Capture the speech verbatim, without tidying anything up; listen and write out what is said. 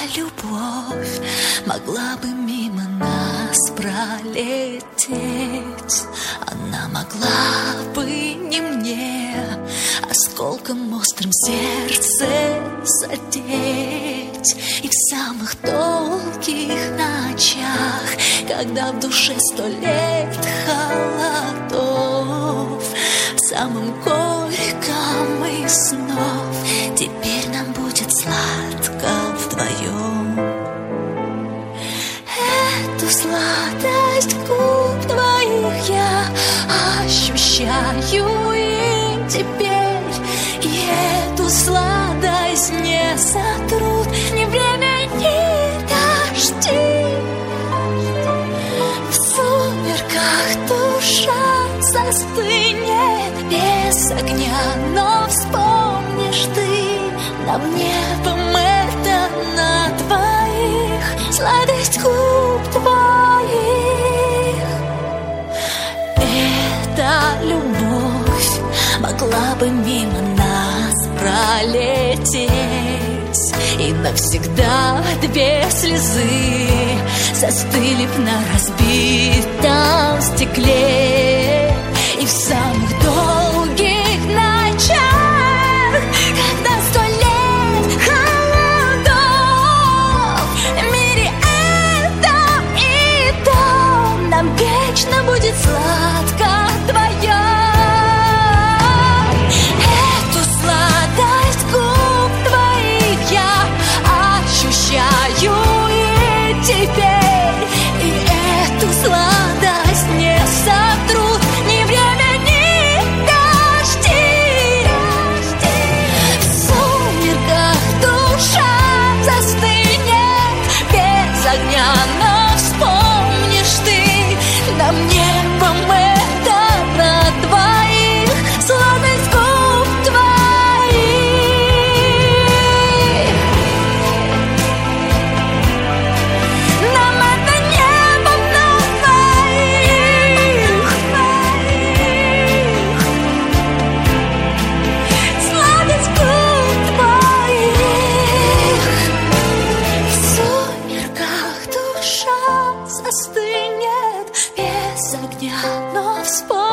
любовь могла бы мимо нас пролететь. Она могла бы не мне осколком острым сердце задеть. И в самых долгих ночах, когда в душе сто лет холодов, в самом горьком из снов теперь нам будет сладко вдвоем. Эту сладость губ твоих я ощущаю и теперь, и эту сладость не сотрут ни время, ни дожди. В сумерках душа застынет без огня, но вспомнишь ты над небом это на двоих, сладость губ твоих. Эта любовь могла бы мимо нас пролететь, и навсегда две слезы застыли б на разбитом стекле. И в самых долгих ночах, когда сто лет холодов, в мире этом и том нам вечно будет сладко вдвоем. Эту сладость губ твоих я ощущаю и теперь, и эту сладость не сотрут ни время, ни дожди. В сумерках душа застынет без огня, но вспомнишь ты нам небом это на двоих, сладость губ твоих. Нам это небом на двоих, сладость губ твоих. В сумерках душа застынет без огня, но вспомнишь